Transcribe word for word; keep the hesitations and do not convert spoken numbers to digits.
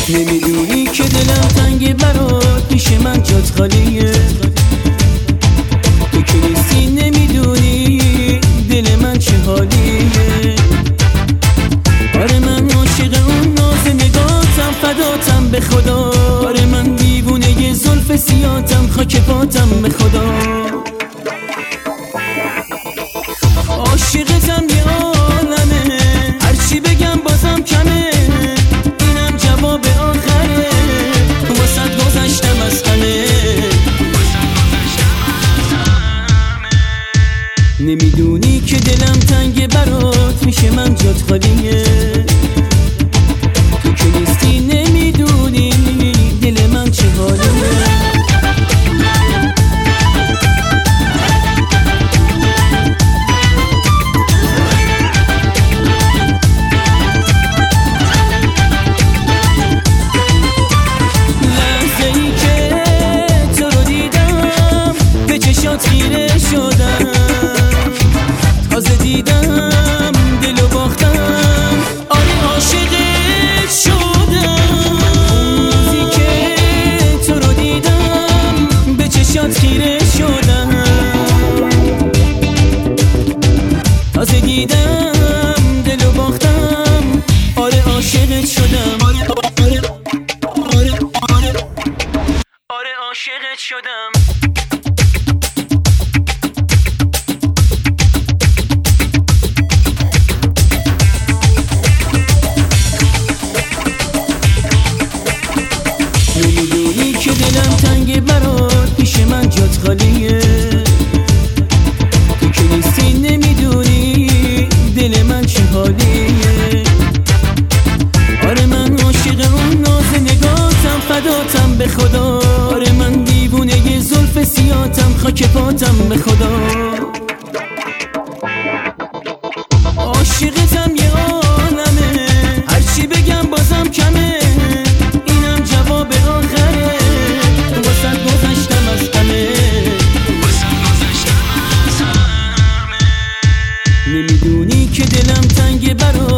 نمیدونی که دلم تنگه برات، پیش من جات خالیه. تو که نیستی نمیدونی دل من چه حالیه. آره من عاشق اون ناز نگاتم، فداتم به خدا. آره من دیوونه ی زلف سیاتم، خاک پاتم به خدا. عاشقتم یه عالمه، هرچی بگم بازم کمه. اینم جواب آخره، واسد گذشتم از همه. نمیدونی که دلم تنگه برات، پیش من جات خالیه. تو که نیستی نمیدونی دل من چه حالیه. خیره شدم، تازه دیدم دلو باختم. آره عاشقت شدم. روزی که تو رو دیدم به چشات خیره شدم، تازه دیدم دلو باختم. آره عاشقت شدم. آره آره آره آره آره عاشقت شدم. نمیدونی که دلم تنگه برات، پیش من جات خالیه. تو که نیستی نمیدونی دل من چه حالیه. آره من عاشق اون ناز نگاتم، فداتم به خدا. آره من دیوونه ی زلف سیاتم، خاک پاتم به خدا. عاشقتم یه عالمه، هرچی بگم بازم کمه. اینم جواب آخره، واسد گذشتم از همه. نمیدونی که دلم تنگه برات،